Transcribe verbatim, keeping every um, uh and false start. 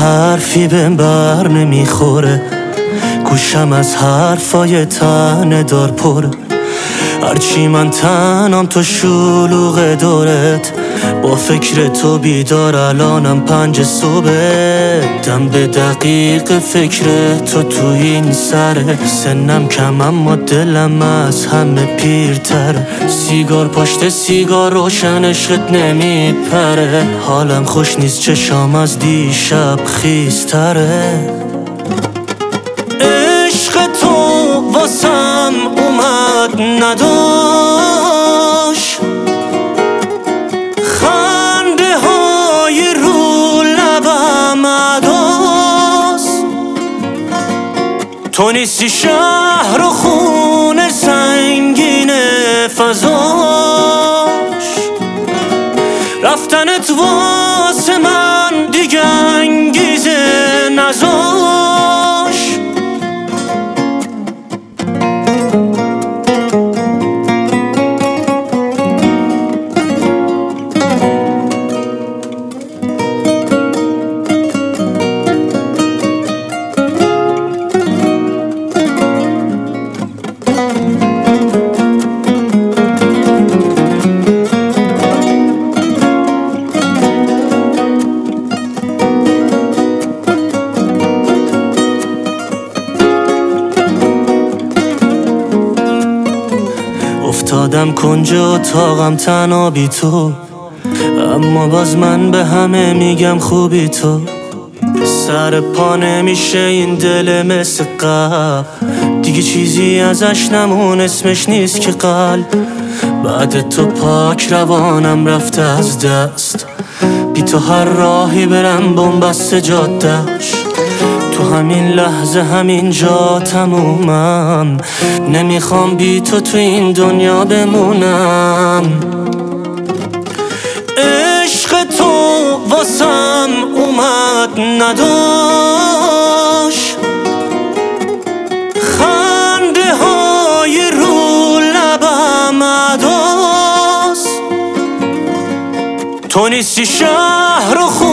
حرفی بهم بر نمیخوره، گوشم از حرفای تنه دار پره. هرچی من تنم تو شلوغ دورت، با فکر تو بیدار الانم پنج صبح. دم به دقیق فکر تو تو این سره، سنم کم اما دلم از همه پیرتره. سیگار پشت سیگار روشن عشقت نمیپره، حالم خوش نیست چشام از دیشب خیستره. عشق تو واسم اومد نداشت، خنده های رو لبم عداست. تو نیستی شهر و خونه سنگین فضاش، رفتنت واسه من دیگه انگیزه نذاش. افتادم کنج اتاقم تنها بی تو، اما باز من به همه میگم خوبی تو. سر پا نمیشه این دل مثل قبل، دیگه چیزی ازش نمون اسمش نیست که قلب. بعد تو پاک روانم رفته از دست، بی تو هر راهی برم بنبست جادش. تو همین لحظه همین جا تمومم، نمیخوام بی تو تو این دنیا بمونم. عشق تو واسم اومد نداشت، خنده های رو لبم عداست. تو نیستی شهر و خونه